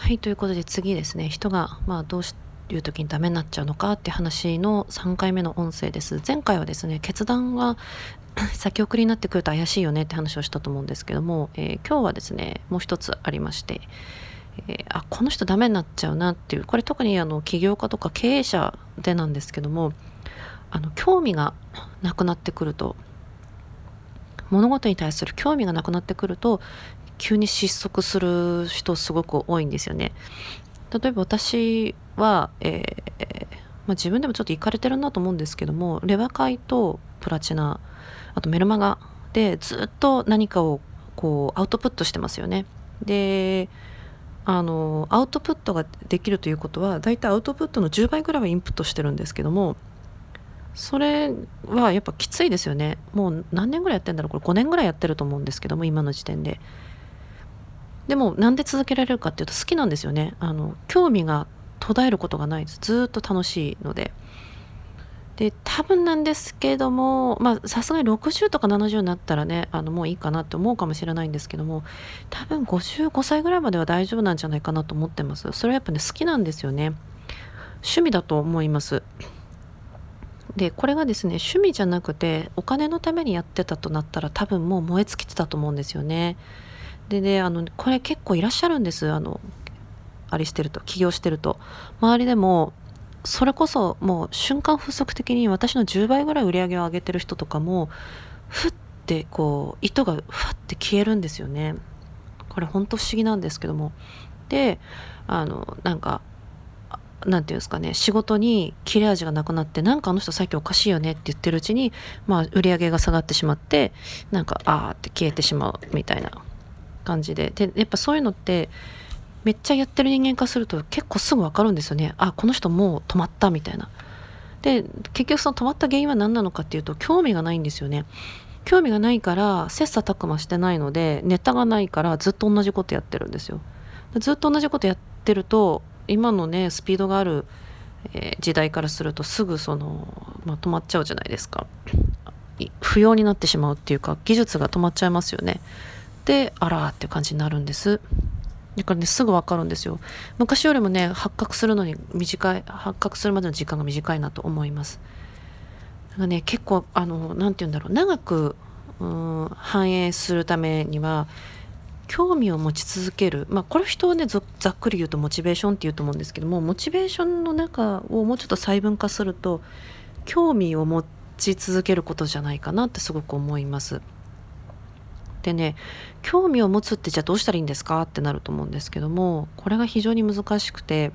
はい、ということで次ですね、人がどういう時にダメになっちゃうのかって話の3回目の音声です。前回はですね、決断が先送りになってくると怪しいよねって話をしたと思うんですけども、今日はですね、もう一つありまして、この人ダメになっちゃうなっていう、これ特に起業家とか経営者でなんですけども、興味がなくなってくると、物事に対する興味がなくなってくると急に失速する人すごく多いんですよね。例えば私は、自分でもちょっとイかれてるなと思うんですけども、レバ会とプラチナ、あとメルマガでずっと何かをこうアウトプットしてますよね。で、アウトプットができるということは、だいたいアウトプットの10倍ぐらいはインプットしてるんですけども、それはやっぱきついですよね。もう何年ぐらいやってんだろう、これ5年ぐらいやってると思うんですけども、今の時点で。でもなんで続けられるかっていうと、好きなんですよね。興味が途絶えることがないです。ずっと楽しいので。で、多分なんですけども、さすがに60とか70になったらね、もういいかなって思うかもしれないんですけども、多分55歳ぐらいまでは大丈夫なんじゃないかなと思ってます。それはやっぱね、好きなんですよね。趣味だと思います。で、これがですね、趣味じゃなくてお金のためにやってたとなったら、多分もう燃え尽きてたと思うんですよね。でね、これ結構いらっしゃるんです。あれしてると、起業してると。周りでも、それこそもう瞬間風速的に私の10倍ぐらい売り上げを上げてる人とかも、ふってこう、糸がふわって消えるんですよね。これほんと不思議なんですけども。で、なんか、なんていうんですかね、仕事に切れ味がなくなって、なんかあの人最近おかしいよねって言ってるうちに、売り上げが下がってしまって、なんか、あーって消えてしまうみたいな感じで。で、やっぱそういうのって、めっちゃやってる人間化すると結構すぐ分かるんですよね。この人もう止まったみたいな。で、結局その止まった原因は何なのかっていうと、興味がないんですよね。興味がないから切磋琢磨してないので、ネタがないからずっと同じことやってるんですよ。ずっと同じことやってると、今のねスピードがある、時代からするとすぐ止まっちゃうじゃないですか。不要になってしまうっていうか、技術が止まっちゃいますよね。で、あらーっていう感じになるんです。だからね、すぐ分かるんですよ。昔よりもね、発覚するまでの時間が短いなと思います。だからね、結構なんて言うんだろう、長く反映するためには興味を持ち続ける、これ人をねざっくり言うとモチベーションって言うと思うんですけども、モチベーションの中をもうちょっと細分化すると、興味を持ち続けることじゃないかなってすごく思います。でね、興味を持つってじゃあどうしたらいいんですかってなると思うんですけども、これが非常に難しくて、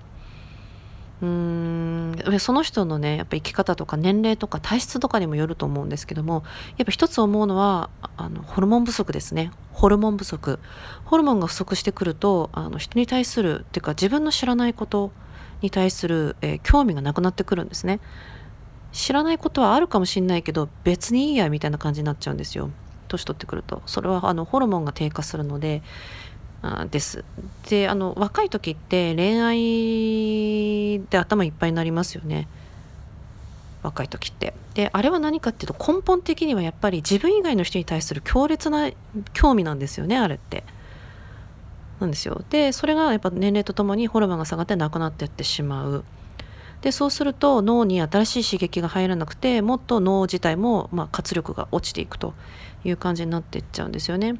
その人のね、やっぱ生き方とか年齢とか体質とかにもよると思うんですけども、やっぱ一つ思うのは、ホルモン不足ですね。ホルモン不足。ホルモンが不足してくると、人に対するっていうか、自分の知らないことに対する、興味がなくなってくるんですね。知らないことはあるかもしれないけど、別にいいやみたいな感じになっちゃうんですよ。年取ってくると。それはホルモンが低下するので、です。で、若い時って恋愛で頭いっぱいになりますよね。若い時って。で、あれは何かっていうと、根本的にはやっぱり自分以外の人に対する強烈な興味なんですよね、あれって。なんですよ。で、それがやっぱ年齢とともにホルモンが下がってなくなっていってしまう。で、そうすると脳に新しい刺激が入らなくて、もっと脳自体も活力が落ちていくという感じになっていっちゃうんですよね。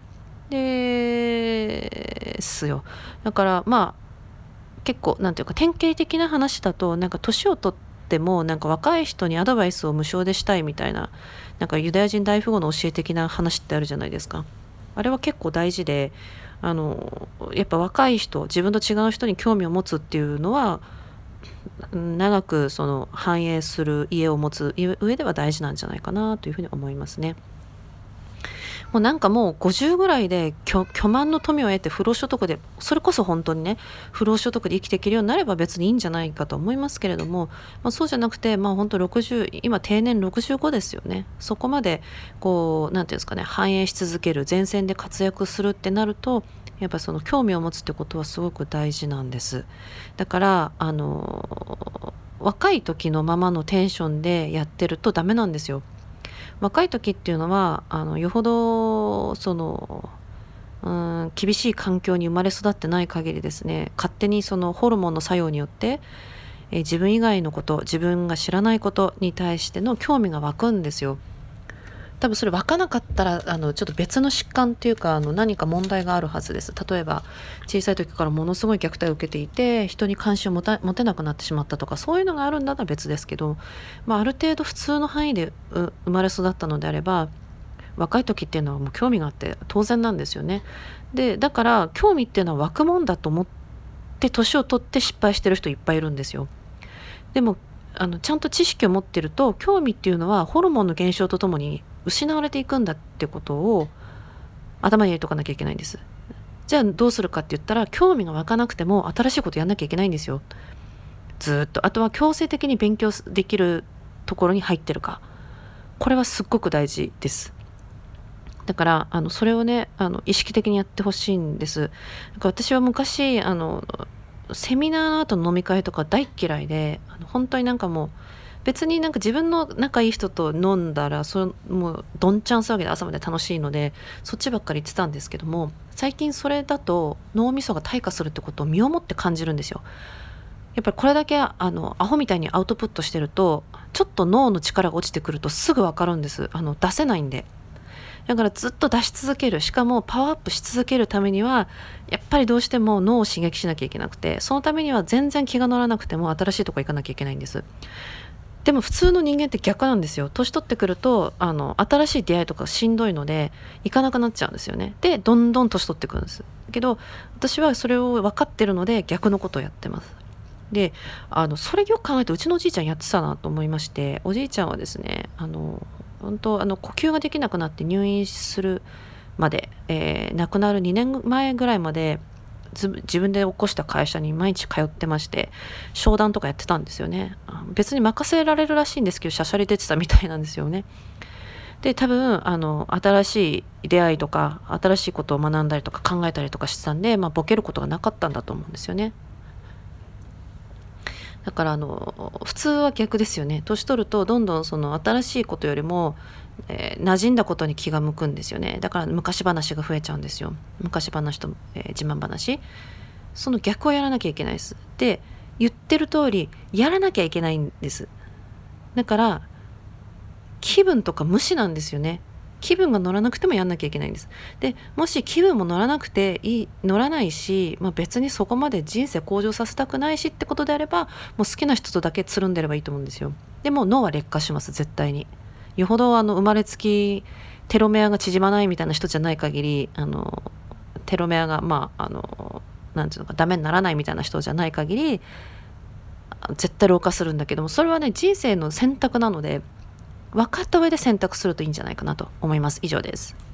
ですよ。だから結構なんていうか、典型的な話だと、なんか年を取ってもなんか若い人にアドバイスを無償でしたいみたいな、なんかユダヤ人大富豪の教え的な話ってあるじゃないですか。あれは結構大事で、やっぱ若い人、自分と違う人に興味を持つっていうのは、長く繁栄する家を持つ上では大事なんじゃないかなというふうに思いますね。もうなんかもう50ぐらいで巨万の富を得て不労所得で、それこそ本当にね、不労所得で生きていけるようになれば別にいいんじゃないかと思いますけれども、そうじゃなくて、本当60、今定年65ですよね。そこまでこうなんていうんですかね、繁栄し続ける、前線で活躍するってなると、やっぱその興味を持つってことはすごく大事なんです。だから若い時のままのテンションでやってるとダメなんですよ。若い時っていうのはよほど厳しい環境に生まれ育ってない限りですね、勝手にそのホルモンの作用によって、自分以外のこと、自分が知らないことに対しての興味が湧くんですよ。多分それ湧かなかったらちょっと別の疾患っていうか何か問題があるはずです。例えば小さい時からものすごい虐待を受けていて人に関心を持てなくなってしまったとか、そういうのがあるんだったら別ですけど、ある程度普通の範囲で生まれ育ったのであれば、若い時っていうのはもう興味があって当然なんですよね。でだから興味っていうのは湧くもんだと思って年を取って失敗してる人いっぱいいるんですよ。でもちゃんと知識を持ってると、興味っていうのはホルモンの減少とともに失われていくんだってことを頭に入れとかなきゃいけないんです。じゃあどうするかって言ったら、興味が湧かなくても新しいことやんなきゃいけないんですよ。ずっと。あとは強制的に勉強できるところに入ってるか、これはすっごく大事です。だからそれをね意識的にやってほしいんです。だから私は昔セミナーの後の飲み会とか大っ嫌いで、本当にもう別に自分の仲いい人と飲んだらもうどんちゃん騒ぎで朝まで楽しいのでそっちばっかり言ってたんですけども、最近それだと脳みそが退化するってことを身をもって感じるんですよ。やっぱりこれだけアホみたいにアウトプットしてると、ちょっと脳の力が落ちてくるとすぐ分かるんです。出せないんで。だからずっと出し続ける、しかもパワーアップし続けるためにはやっぱりどうしても脳を刺激しなきゃいけなくて、そのためには全然気が乗らなくても新しいとこ行かなきゃいけないんです。でも普通の人間って逆なんですよ。年取ってくると新しい出会いとかしんどいので行かなくなっちゃうんですよね。でどんどん年取ってくるんです。けど私はそれを分かってるので逆のことをやってます。でそれよく考えてうちのおじいちゃんやってたなと思いまして、おじいちゃんはですね本当呼吸ができなくなって入院するまで、亡くなる2年前ぐらいまで自分で起こした会社に毎日通ってまして、商談とかやってたんですよね。別に任せられるらしいんですけど、しゃしゃり出てたみたいなんですよね。で多分新しい出会いとか新しいことを学んだりとか考えたりとかしてたんで、ボケることがなかったんだと思うんですよね。だから普通は逆ですよね。年取るとどんどんその新しいことよりも、馴染んだことに気が向くんですよね。だから昔話が増えちゃうんですよ。昔話と、自慢話、その逆をやらなきゃいけないです。で言ってる通りやらなきゃいけないんです。だから気分とか無視なんですよね。気分が乗らなくてもやんなきゃいけないんです。でもし気分も乗らなくて乗らないし、別にそこまで人生向上させたくないしってことであれば、もう好きな人とだけつるんでればいいと思うんですよ。でも脳は劣化します、絶対に。よほど生まれつきテロメアが縮まないみたいな人じゃない限りテロメアがなんていうのかダメにならないみたいな人じゃない限り絶対老化するんだけども、それはね人生の選択なので分かった上で選択するといいんじゃないかなと思います。以上です。